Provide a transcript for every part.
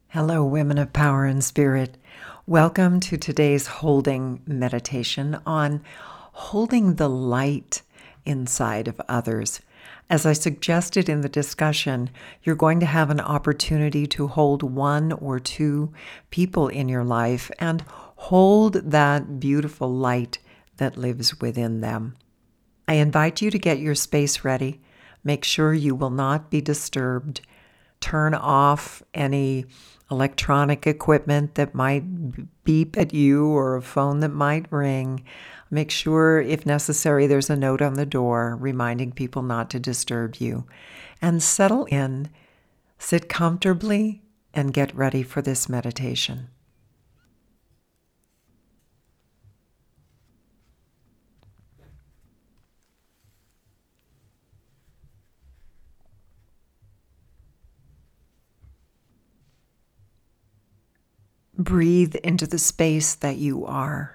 Hello, women of power and spirit. Welcome to today's holding meditation on holding the light inside of others. As I suggested in the discussion, you're going to have an opportunity to hold one or two people in your life and hold that beautiful light that lives within them. I invite you to get your space ready. Make sure you will not be disturbed. Turn off any electronic equipment that might beep at you or a phone that might ring. Make sure, if necessary, there's a note on the door reminding people not to disturb you. And settle in, sit comfortably, and get ready for this meditation. Breathe into the space that you are.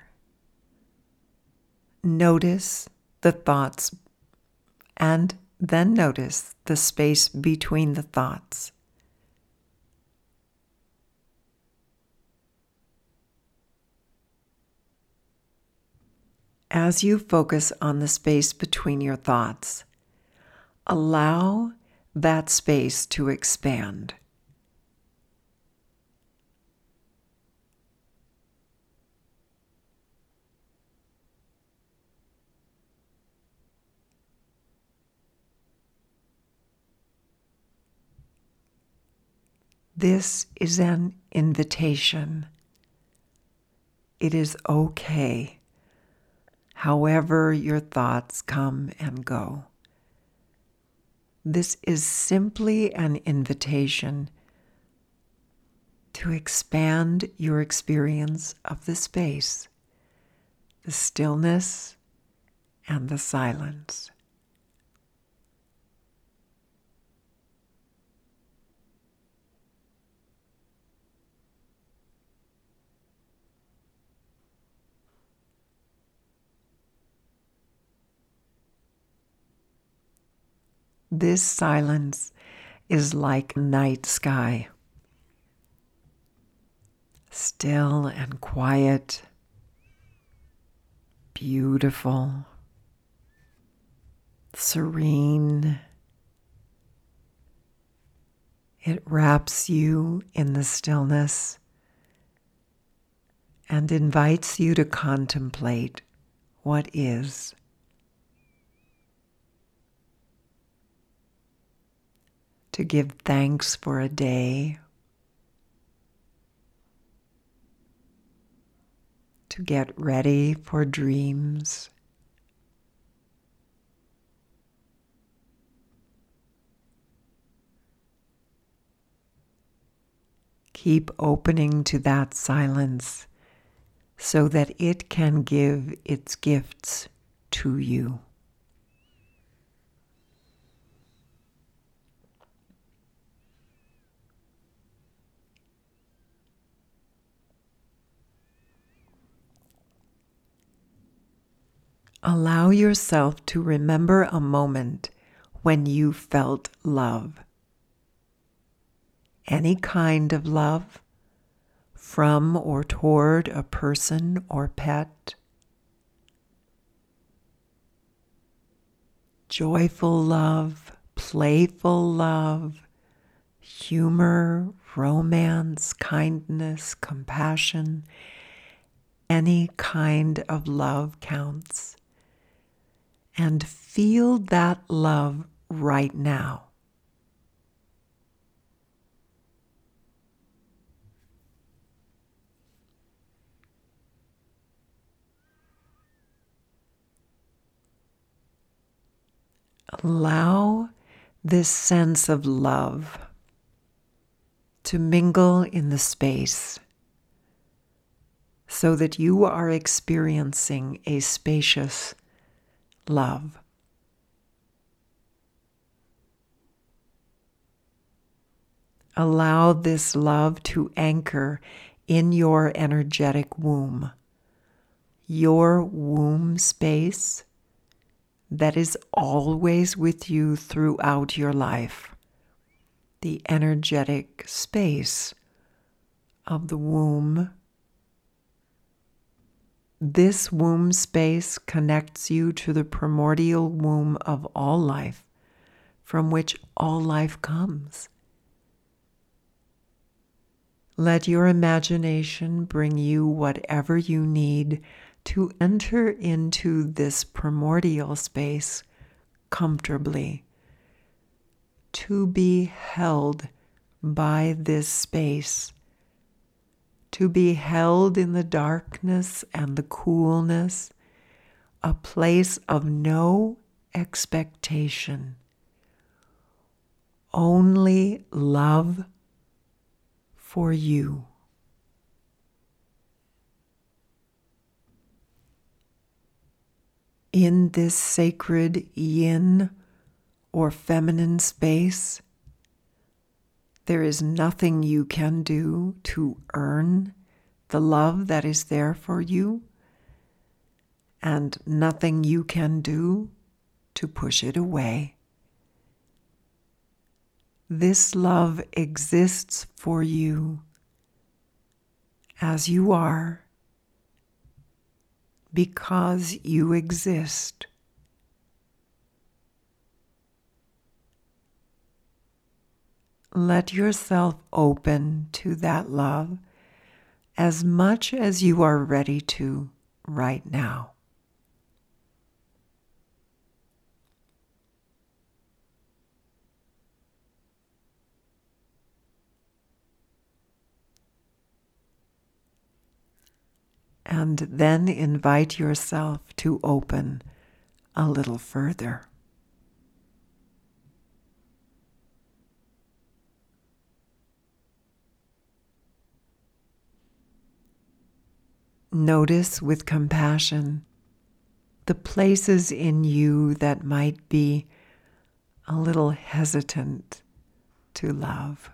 Notice the thoughts and then notice the space between the thoughts. As you focus on the space between your thoughts, allow that space to expand. This is an invitation. It is okay, however your thoughts come and go. This is simply an invitation to expand your experience of the space, the stillness, and the silence. This silence is like night sky, still and quiet, beautiful, serene. It wraps you in the stillness and invites you to contemplate what is. To give thanks for a day, to get ready for dreams, keep opening to that silence so that it can give its gifts to you. Allow yourself to remember a moment when you felt love. Any kind of love, from or toward a person or pet. Joyful love, playful love, humor, romance, kindness, compassion. Any kind of love counts. And feel that love right now. Allow this sense of love to mingle in the space so that you are experiencing a spacious love. Allow this love to anchor in your energetic womb, your womb space that is always with you throughout your life, the energetic space of the womb. This womb space connects you to the primordial womb of all life, from which all life comes. Let your imagination bring you whatever you need to enter into this primordial space comfortably, to be held by this space, to be held in the darkness and the coolness, a place of no expectation, only love for you. In this sacred yin or feminine space, there is nothing you can do to earn the love that is there for you, and nothing you can do to push it away. This love exists for you as you are, because you exist. Let yourself open to that love as much as you are ready to right now. And then invite yourself to open a little further. Notice with compassion the places in you that might be a little hesitant to love.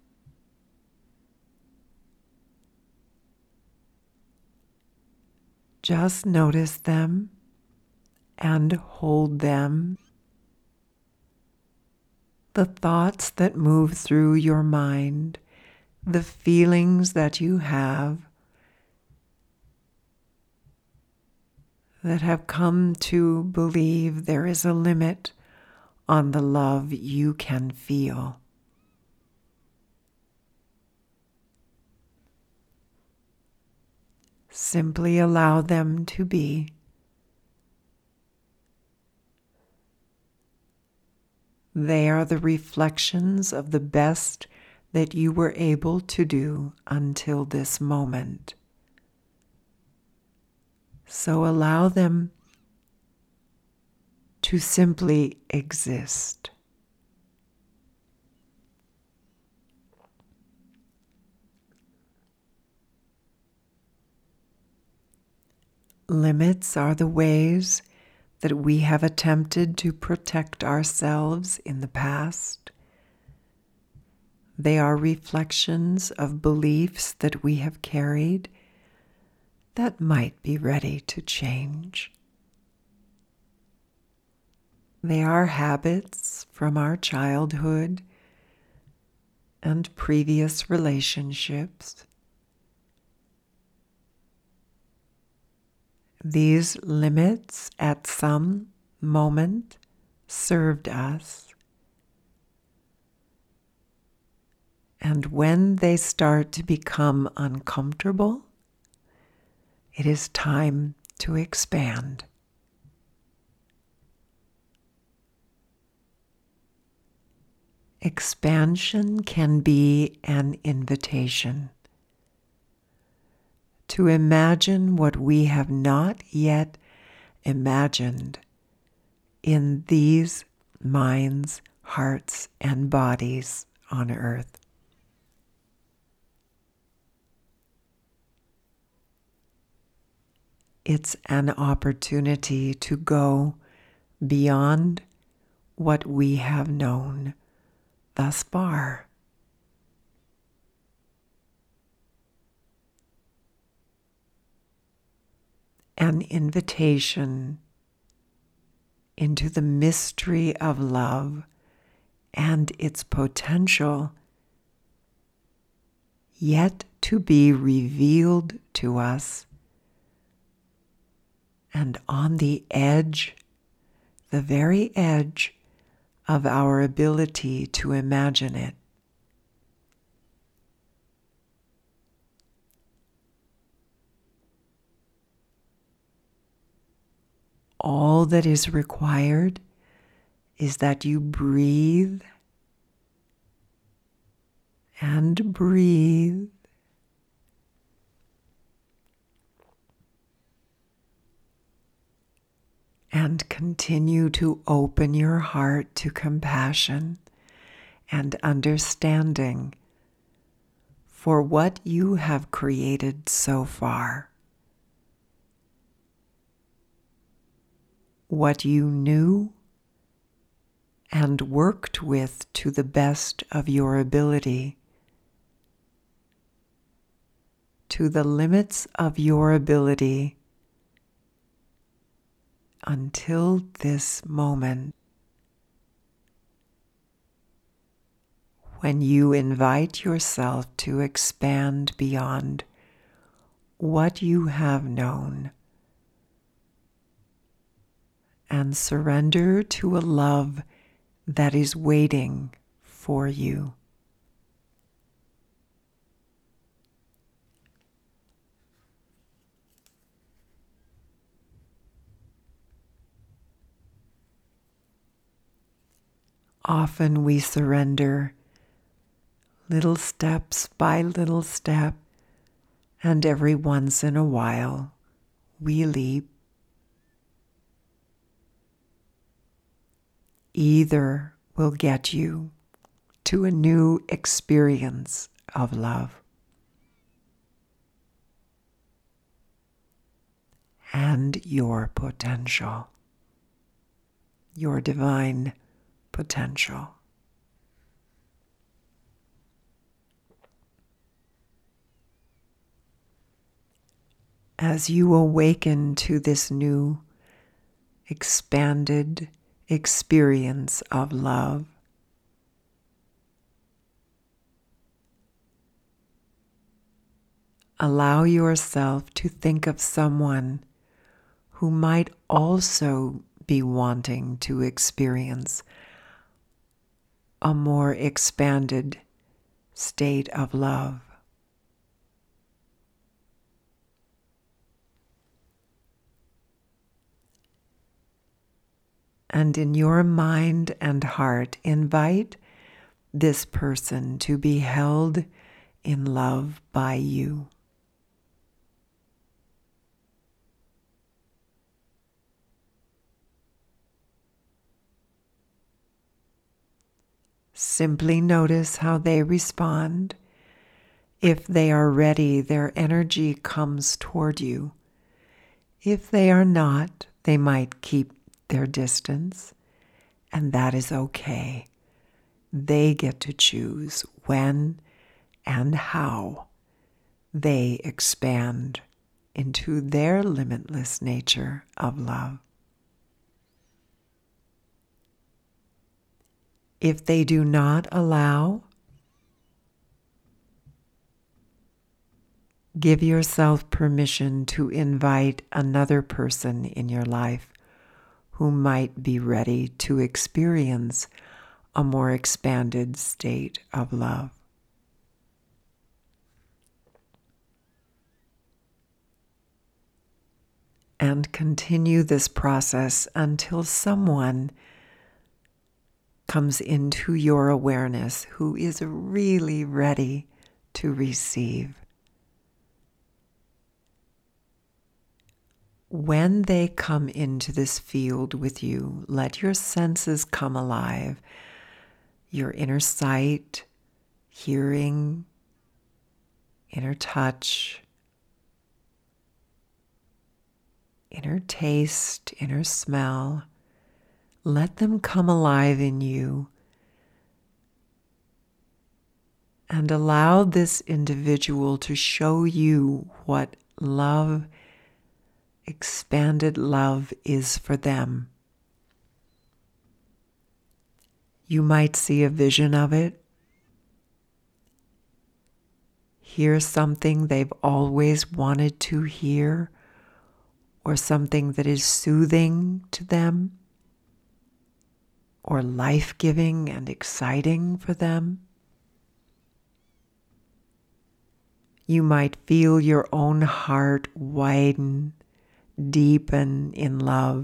Just notice them and hold them. The thoughts that move through your mind, the feelings that you have that have come to believe there is a limit on the love you can feel. Simply allow them to be. They are the reflections of the best that you were able to do until this moment. So allow them to simply exist. Limits are the ways that we have attempted to protect ourselves in the past. They are reflections of beliefs that we have carried that might be ready to change. They are habits from our childhood and previous relationships. These limits at some moment served us. And when they start to become uncomfortable, it is time to expand. Expansion can be an invitation to imagine what we have not yet imagined in these minds, hearts, and bodies on earth. It's an opportunity to go beyond what we have known thus far. An invitation into the mystery of love and its potential yet to be revealed to us, and on the edge, the very edge of our ability to imagine it. All that is required is that you breathe and breathe and continue to open your heart to compassion and understanding for what you have created so far. What you knew and worked with to the best of your ability, to the limits of your ability until this moment, when you invite yourself to expand beyond what you have known and surrender to a love that is waiting for you. Often we surrender little steps by little step, and every once in a while we leap. Either will get you to a new experience of love and your potential, your divine potential. As you awaken to this new, expanded experience of love, allow yourself to think of someone who might also be wanting to experience a more expanded state of love. And in your mind and heart, invite this person to be held in love by you. Simply notice how they respond. If they are ready, their energy comes toward you. If they are not, they might keep their distance, and that is okay. They get to choose when and how they expand into their limitless nature of love. If they do not allow, give yourself permission to invite another person in your life who might be ready to experience a more expanded state of love. And continue this process until someone comes into your awareness who is really ready to receive. When they come into this field with you, let your senses come alive. Your inner sight, hearing, inner touch, inner taste, inner smell. Let them come alive in you. And allow this individual to show you what love, expanded love, is for them. You might see a vision of it, hear something they've always wanted to hear, or something that is soothing to them, or life-giving and exciting for them. You might feel your own heart widen, deepen in love.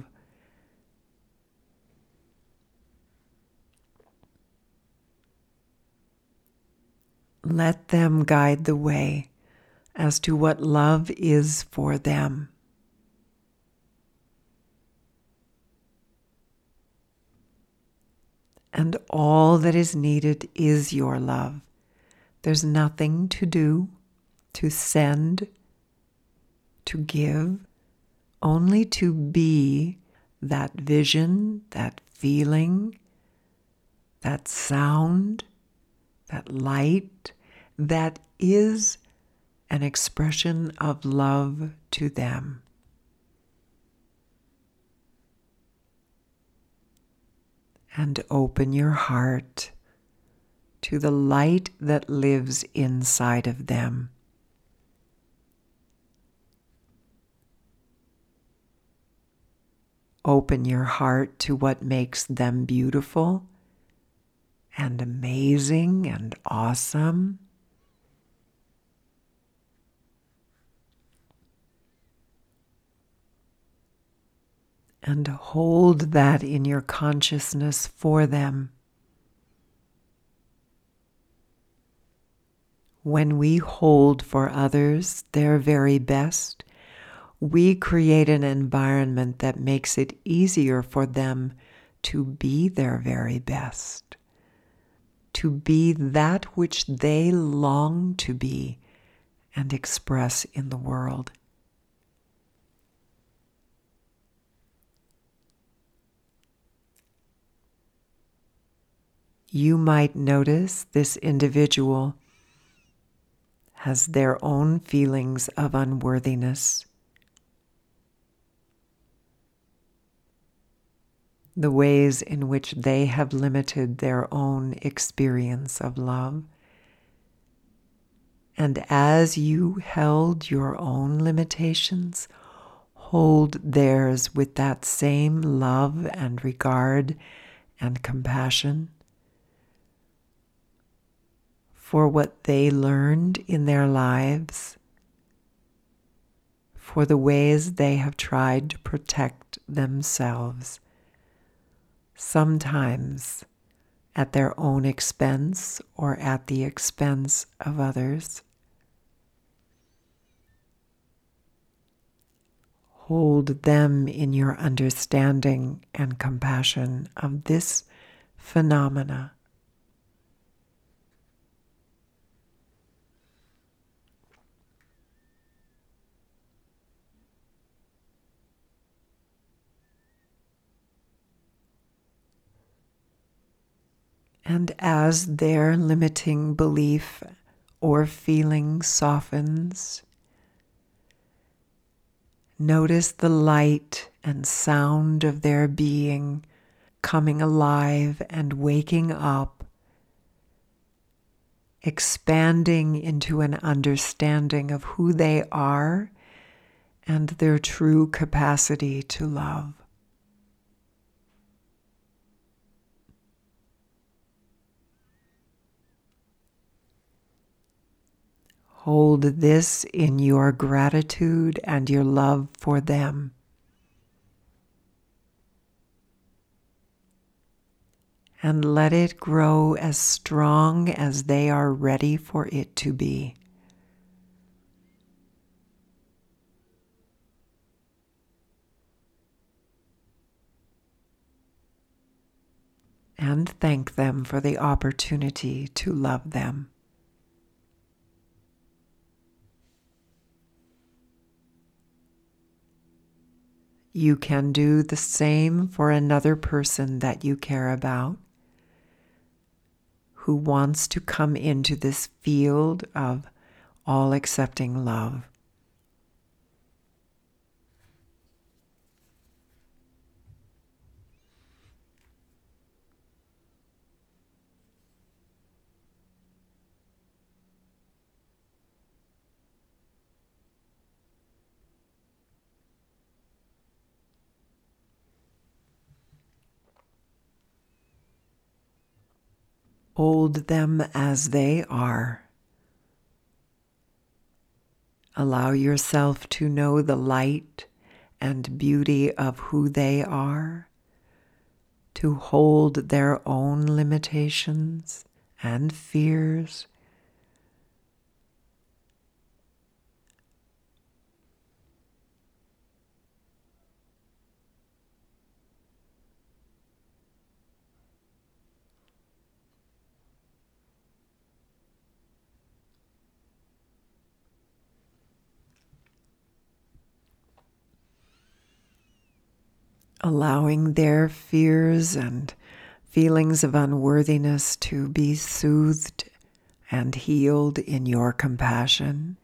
Let them guide the way as to what love is for them. And all that is needed is your love. There's nothing to do, to send, to give, only to be that vision, that feeling, that sound, that light, that is an expression of love to them. And open your heart to the light that lives inside of them. Open your heart to what makes them beautiful and amazing and awesome. And hold that in your consciousness for them. When we hold for others their very best, we create an environment that makes it easier for them to be their very best, to be that which they long to be and express in the world. You might notice this individual has their own feelings of unworthiness. The ways in which they have limited their own experience of love. And as you held your own limitations, hold theirs with that same love and regard and compassion for what they learned in their lives, for the ways they have tried to protect themselves, sometimes at their own expense or at the expense of others. Hold them in your understanding and compassion of this phenomena. And as their limiting belief or feeling softens, notice the light and sound of their being coming alive and waking up, expanding into an understanding of who they are and their true capacity to love. Hold this in your gratitude and your love for them. And let it grow as strong as they are ready for it to be. And thank them for the opportunity to love them. You can do the same for another person that you care about, who wants to come into this field of all-accepting love. Hold them as they are. Allow yourself to know the light and beauty of who they are, to hold their own limitations and fears. Allowing their fears and feelings of unworthiness to be soothed and healed in your compassion.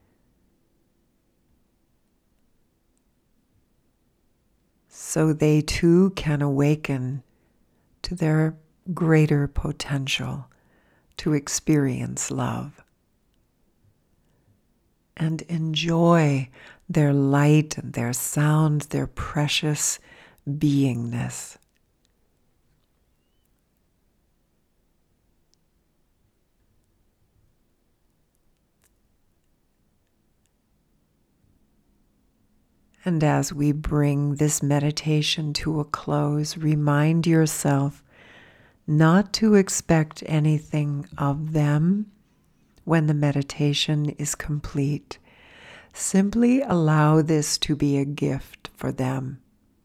So they too can awaken to their greater potential to experience love and enjoy their light and their sound, their precious beingness. And as we bring this meditation to a close, remind yourself not to expect anything of them when the meditation is complete. Simply allow this to be a gift for them.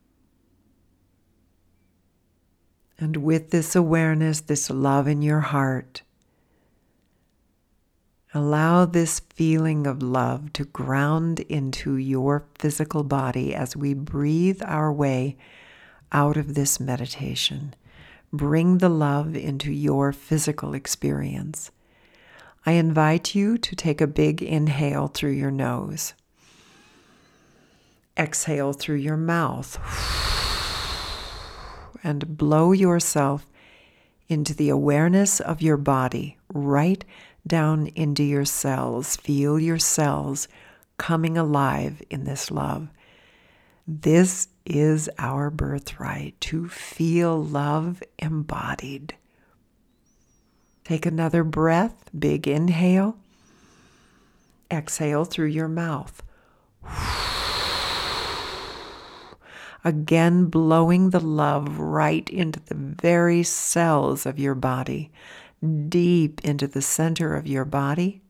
And with this awareness, this love in your heart, allow this feeling of love to ground into your physical body as we breathe our way out of this meditation. Bring the love into your physical experience. I invite you to take a big inhale through your nose. Exhale through your mouth. And blow yourself into the awareness of your body, right down into your cells. Feel your cells coming alive in this love. This is our birthright, to feel love embodied. Take another breath, big inhale. Exhale through your mouth. Again, blowing the love right into the very cells of your body, deep into the center of your body.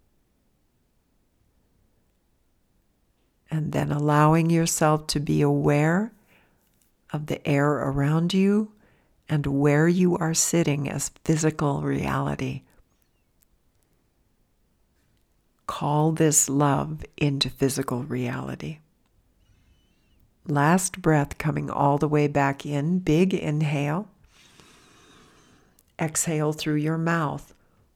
And then allowing yourself to be aware of the air around you and where you are sitting as physical reality. Call this love into physical reality. Last breath coming all the way back in. Big inhale. Exhale through your mouth.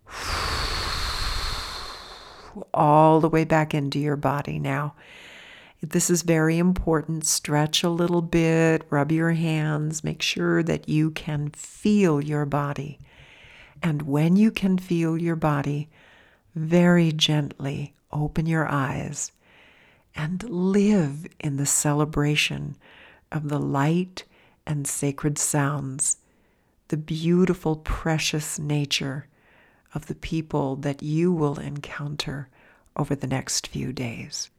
All the way back into your body now. This is very important. Stretch a little bit, rub your hands, make sure that you can feel your body. And when you can feel your body, very gently open your eyes and live in the celebration of the light and sacred sounds, the beautiful, precious nature of the people that you will encounter over the next few days.